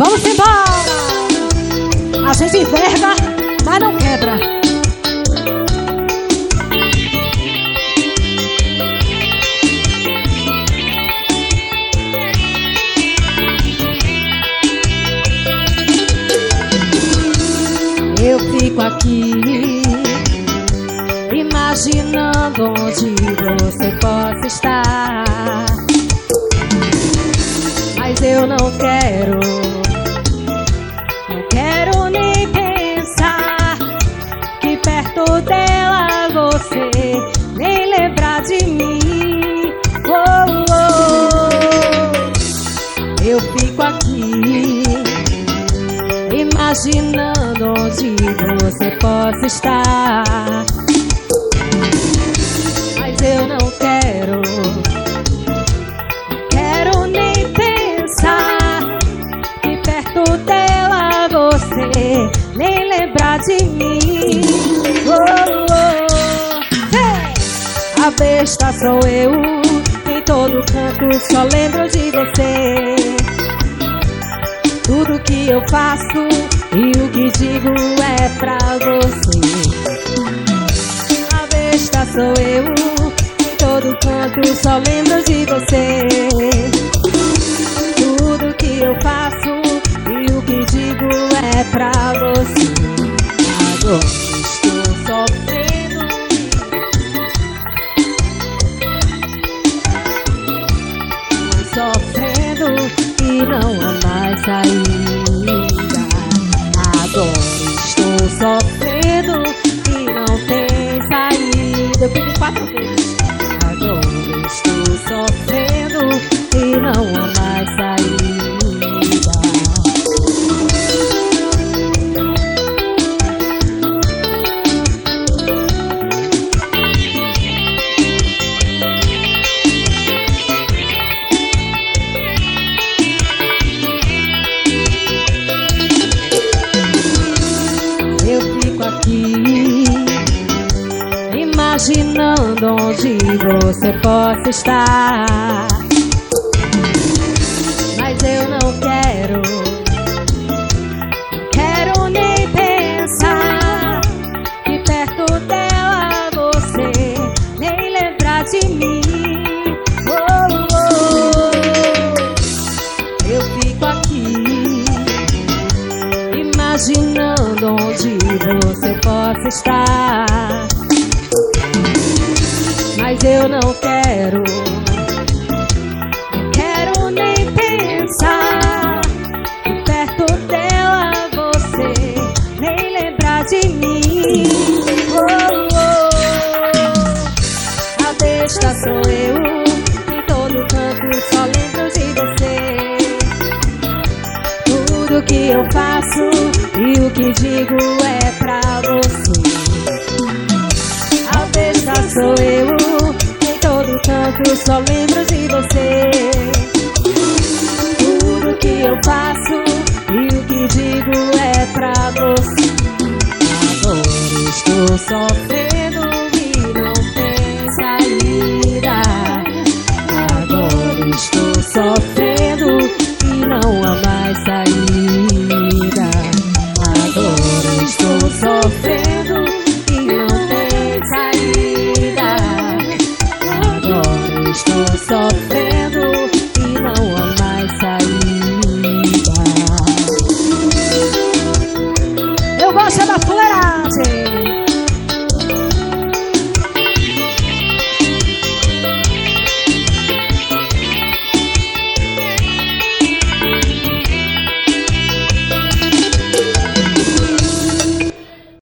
Vamos embora! A gente enverga, mas não quebra. Eu fico aqui imaginando onde você possa estar, mas eu não quero nem pensar que perto dela você nem lembrar de mim. Oh, oh. Eu fico aqui imaginando onde você possa estar, mas eu não quero nem pensar que perto dela você nem lembrar de mim. Oh, oh. Hey! A besta sou eu, em todo canto só lembro de você. Tudo que eu faço e o que digo é pra você. A besta sou eu, em todo canto só lembro de você. Tudo que eu faço e o que digo é pra você. Agora estou sofrendo, e não há mais saída. Agora estou sofrendo e não tem saída. Eu pedi 4 vezes. Agora estou sofrendo e não há mais saída. Imaginando onde você possa estar, mas eu não quero nem pensar que perto dela você nem lembrar de mim. Oh, oh. Eu fico aqui imaginando onde você possa estar, mas eu não quero nem pensar que perto dela você nem lembrar de mim. Oh, oh. A besta sou eu, em todo canto só lembro de você. Tudo que eu faço e o que digo é pra você. A besta sou eu, em todo canto só lembro de você. Tudo que eu faço e o que digo é pra você. Agora estou sofrendo